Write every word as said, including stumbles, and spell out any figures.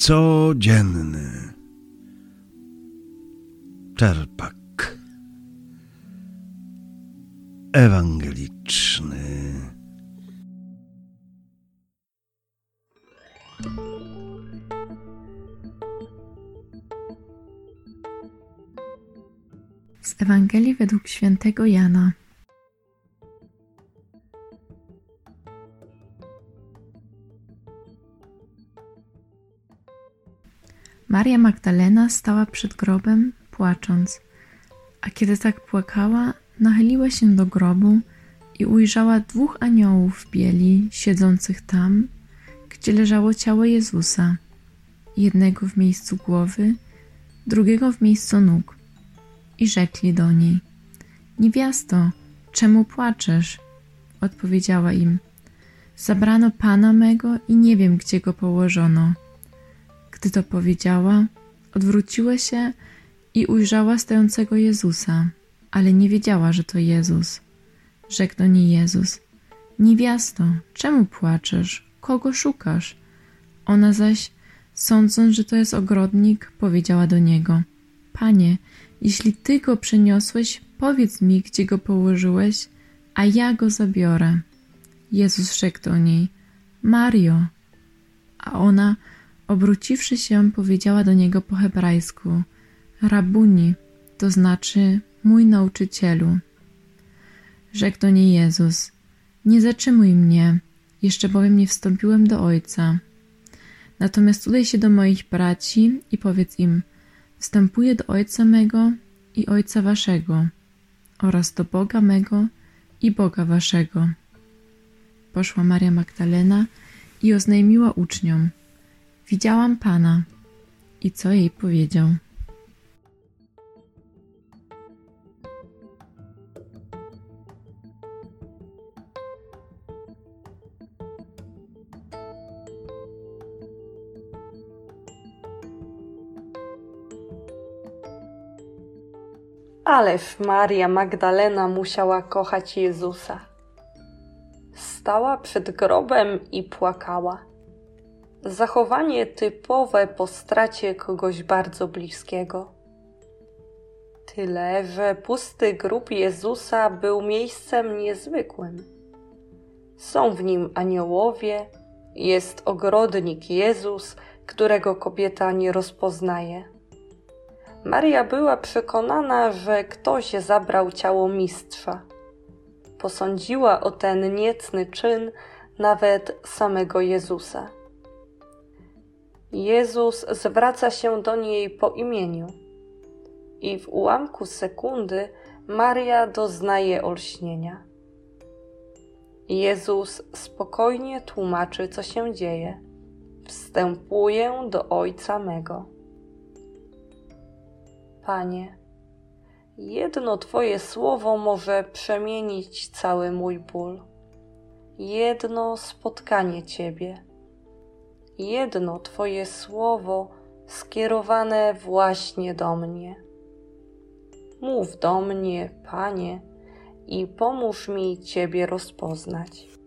Codzienny czerpak ewangeliczny. Z Ewangelii według świętego Jana. Maria Magdalena stała przed grobem, płacząc, a kiedy tak płakała, nachyliła się do grobu i ujrzała dwóch aniołów w bieli, siedzących tam, gdzie leżało ciało Jezusa, jednego w miejscu głowy, drugiego w miejscu nóg. I rzekli do niej: Niewiasto, czemu płaczesz? Odpowiedziała im: Zabrano Pana mego i nie wiem, gdzie go położono. Gdy to powiedziała, odwróciła się i ujrzała stojącego Jezusa, ale nie wiedziała, że to Jezus. Rzekł do niej Jezus: Niewiasto, czemu płaczesz? Kogo szukasz? Ona zaś, sądząc, że to jest ogrodnik, powiedziała do niego: Panie, jeśli Ty go przeniosłeś, powiedz mi, gdzie go położyłeś, a ja go zabiorę. Jezus rzekł do niej: Mario. A ona, obróciwszy się, powiedziała do niego po hebrajsku: Rabuni, to znaczy mój nauczycielu. Rzekł do niej Jezus: Nie zatrzymuj mnie, jeszcze bowiem nie wstąpiłem do Ojca. Natomiast udaj się do moich braci i powiedz im: Wstępuję do Ojca mego i Ojca waszego oraz do Boga mego i Boga waszego. Poszła Maria Magdalena i oznajmiła uczniom: Widziałam Pana. I co jej powiedział? Ależ Maria Magdalena musiała kochać Jezusa. Stała przed grobem i płakała. Zachowanie typowe po stracie kogoś bardzo bliskiego. Tyle, że pusty grób Jezusa był miejscem niezwykłym. Są w nim aniołowie, jest ogrodnik Jezus, którego kobieta nie rozpoznaje. Maria była przekonana, że ktoś zabrał ciało mistrza. Posądziła o ten niecny czyn nawet samego Jezusa. Jezus zwraca się do niej po imieniu i w ułamku sekundy Maria doznaje olśnienia. Jezus spokojnie tłumaczy, co się dzieje. Wstępuję do Ojca mego. Panie, jedno Twoje słowo może przemienić cały mój ból. Jedno spotkanie Ciebie. Jedno Twoje słowo skierowane właśnie do mnie. Mów do mnie, Panie, i pomóż mi Ciebie rozpoznać.